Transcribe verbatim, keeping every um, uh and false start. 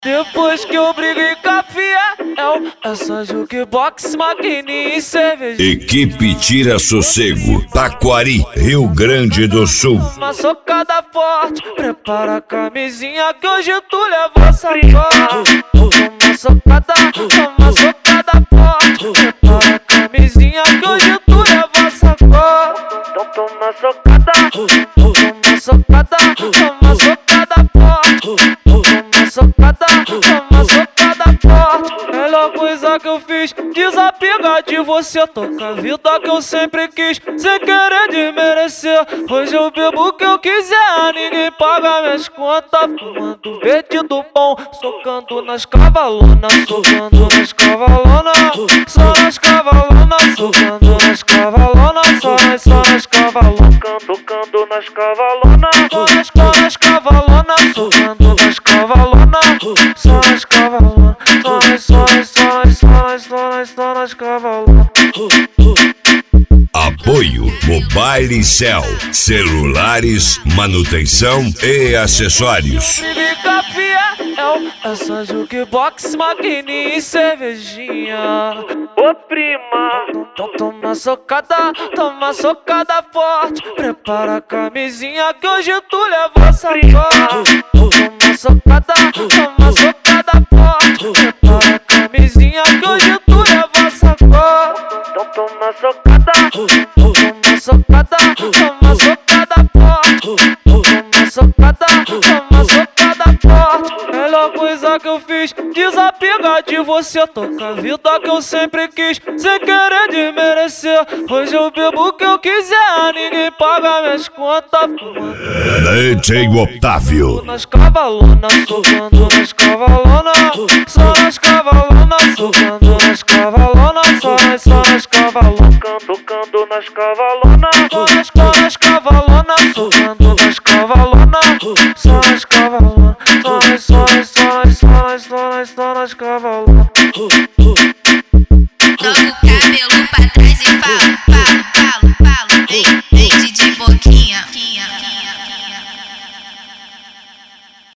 Depois que eu briguei com a Fiel, é só jukebox, maquininha e cerveja. Equipe Tira Sossego, Taquari, Rio Grande do Sul. Uma socada forte, prepara a camisinha que hoje tu leva a sacola. Uma socada, uma socada forte, prepara a camisinha que hoje tu leva a sacola. Então toma socada, toma socada, toma socada forte. Toma socada, toma socada forte. Melhor coisa que eu fiz, desapegar de você. Toca a vida que eu sempre quis, sem querer desmerecer. Hoje eu bebo o que eu quiser, ninguém paga minhas contas. Fumando verde do bom, socando nas cavalonas. Socando nas cavalonas, só nas cavalonas. Socando nas cavalonas, só nas, só nas cavalonas. Tocando nas cavalonas, só nas, só nas cavalonas. Socando nas cavalonas, só nas cavalonas. Só nas, só nas, só nas, só nas, só nas, só nas cavalonas. Apoio Mobile Cell, celulares, manutenção e acessórios. É só jukebox, maquininha e cervejinha. Ô prima, então toma socada, toma socada forte. Prepara a camisinha que hoje tu leva a sacola. Toma socada, toma socada forte. Prepara a camisinha que hoje tu leva a sacola. Então toma socada, toma socada, toma socada forte. Toma socada, toma socada forte. Melhor coisa que eu fiz, desapegar de você. Toca a vida que eu sempre quis, sem querer desmerecer. Hoje eu bebo o que eu quiser, ninguém paga minhas contas. D J Otávio. Nas cavalonas, socando nas cavalonas. Só nas cavalonas, socando nas cavalonas. Só nas, só nas cavalonas. Tocando nas cavalonas, só nas, só nas cavalonas. Socando nas cavalonas, só nas cavalonas. Só nas, só nas, só nas, só nas, só nas, só nas cavalonas.